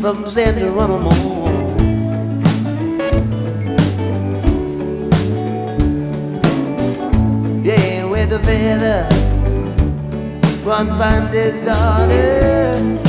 from center of the moon. Yeah, with a feather, one find his daughter.